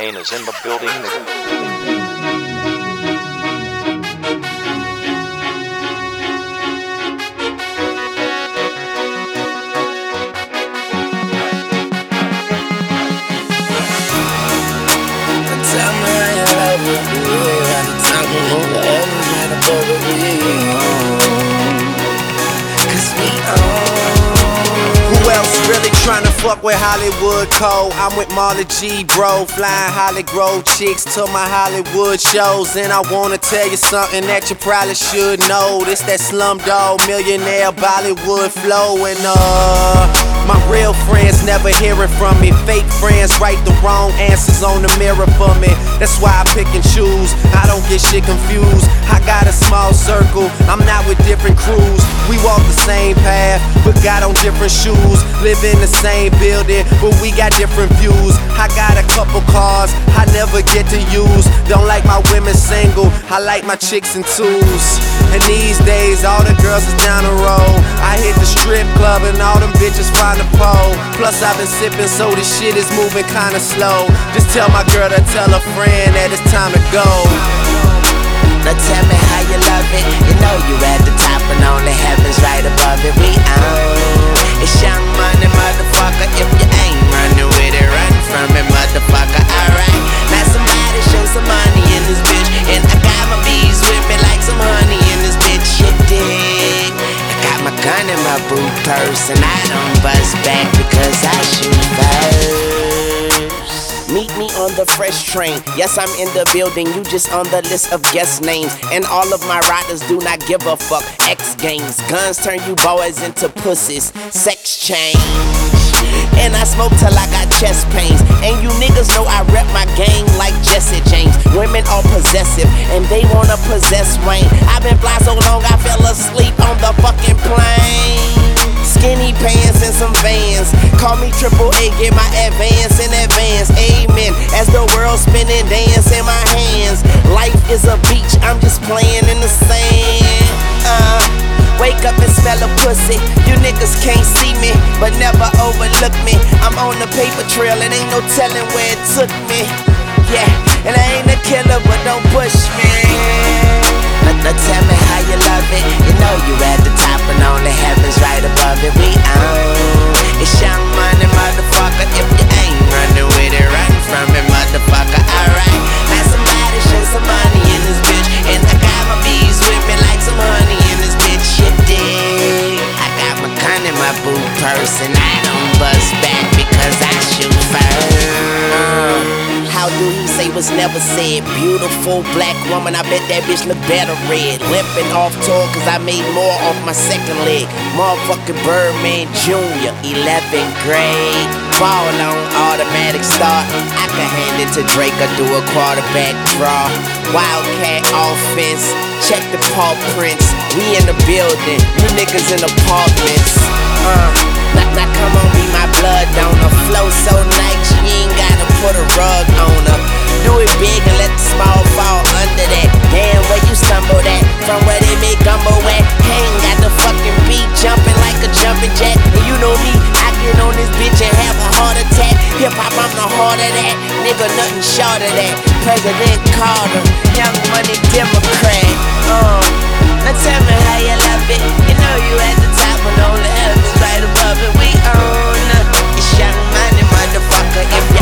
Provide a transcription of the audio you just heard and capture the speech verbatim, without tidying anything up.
entertainers in the building. Tryna fuck with Hollywood Cole. I'm with Marley G, bro. Flying Holly Grove chicks to my Hollywood shows. And I wanna tell you something that you probably should know. This that Slumdog Millionaire Bollywood flow. And uh, my real friends never hearing from me. Fake friends write the wrong answers on the mirror for me. That's why I pick and choose. I don't get shit confused. I got a small circle. I'm not with different crews. We walk the same path, but got on different shoes. Live in the same building, but we got different views. I got a couple cars I never get to use. Don't like my women single, I like my chicks in twos. And these days, all the girls is down the road. I hit the strip club and all them bitches find a pole. Plus I've been sipping, so this shit is moving kinda slow. Just tell my girl to tell a friend that it's time to go. Now tell me how you love it. You know you at the top and only heaven's right above it. We own it's Young Money, motherfucker. If you ain't running with it, run from it, motherfucker. Alright, now somebody show some money in this bitch. And I got my bees with me like some honey in this bitch. You dig? I got my gun in my boot purse and I don't bust back because I shoot first. Meet me on the fresh train. Yes, I'm in the building, you just on the list of guest names. And all of my riders do not give a fuck. X Games, guns turn you boys into pussies. Sex change. And I smoke till I got chest pains. And you niggas know I rep my gang like Jesse James. Women are possessive and they wanna possess Wayne. I've been fly so long I fell asleep on the fucking plane. Skinny pants and some Vans. Call me Triple A, get my advance in advance. Amen. As the world spinning, dance in my hands. Life is a beach, I'm just playing in the sand. Uh, wake up and smell a pussy. You niggas can't see me, but never overlook me. I'm on the paper trail and ain't no telling where it took me. Yeah, and I ain't a killer, but don't push me. Now, now tell me how you love it. You know you at the top and only heaven's right above it. We own it's Young Money, motherfucker. If you ain't running with it, run from it, motherfucker. Alright, now somebody show some money in this bitch. And I got my bees with me like some honey in this bitch. You dig? I got my gun in my boot purse and I don't bust back because I shoot first. How do he say what's never said? Beautiful black woman, I bet that bitch look better red. Limping off tour cause I made more off my second leg. Motherfucking Birdman Junior, eleventh grade. Ball on automatic start. I can hand it to Drake or do a quarterback draw. Wildcat offense, check the paw prints. We in the building, you niggas in apartments. Uh, now, now come on, be my blood donor. Flow so nice, you ain't gotta put a rug on her. Do it big and let the small fall under that. Damn, where you stumbled at? From where they make gumbo at? Hang got the fucking beat jumping like a jumping jack. And you know me, I get on this bitch and have a heart attack. Hip hop, I'm the heart of that. Nigga, nothing short of that. President Carter, Young Money Democrat. Uh, now tell me how you love it. You know you at the top and only heaven's right above it. We own it's Young Money, motherfucker. If you